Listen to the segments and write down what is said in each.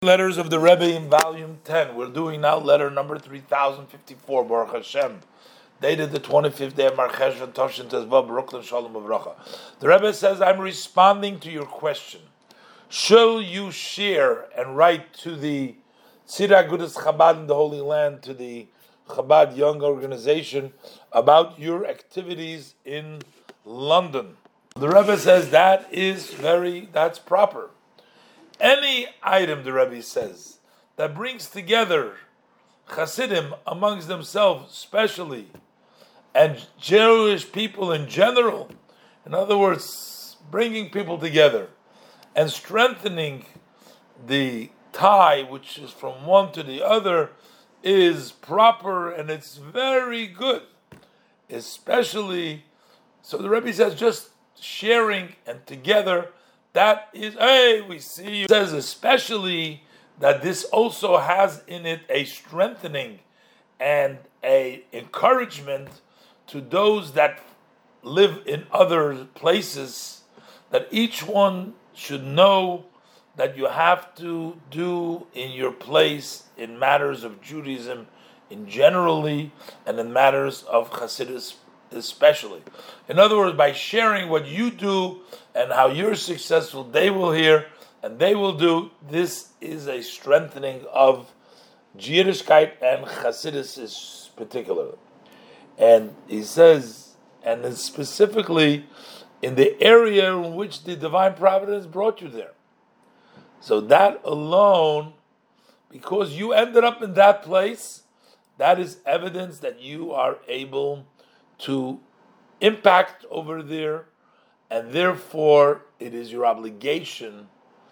Letters of the Rebbe in volume 10. We're doing now letter number 3054, Baruch Hashem, dated the 25th day of Marcheshvan Toshin Tezvav, Brooklyn Shalom Avracha. The Rebbe says, I'm responding to your question. Shall you share and write to the Tzira Agudas Chabad in the Holy Land, to the Chabad Young Organization, about your activities in London? The Rebbe says that's proper. Any item, the Rebbe says, that brings together Hasidim amongst themselves, especially, and Jewish people in general, in other words, bringing people together and strengthening the tie, which is from one to the other, is proper and it's very good. Especially, so the Rebbe says, just sharing and together, that is, we see you. It says especially that this also has in it a strengthening and a encouragement to those that live in other places, that each one should know that you have to do in your place in matters of Judaism in generally and in matters of Hasidus especially. In other words, by sharing what you do and how you're successful, they will hear and they will do. This is a strengthening of Yiddishkeit and Hasidus particularly. And he says, and it's specifically in the area in which the divine providence brought you there. So that alone, because you ended up in that place, that is evidence that you are able to impact over there, and therefore it is your obligation,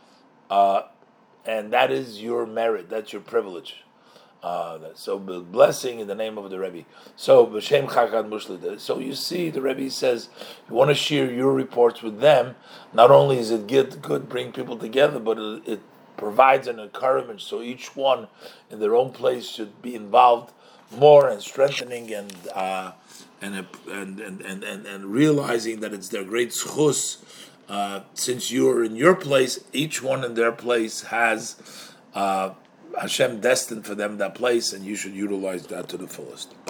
and that is your merit, that's your privilege. So blessing in the name of the Rebbe. So b'shem Chagad Mushli. So you see, the Rebbe says you want to share your reports with them. Not only is it good bring people together, but it provides an encouragement. So each one in their own place should be involved more and strengthening and realizing that it's their great schus. Since you're in your place, each one in their place has Hashem destined for them that place, and you should utilize that to the fullest.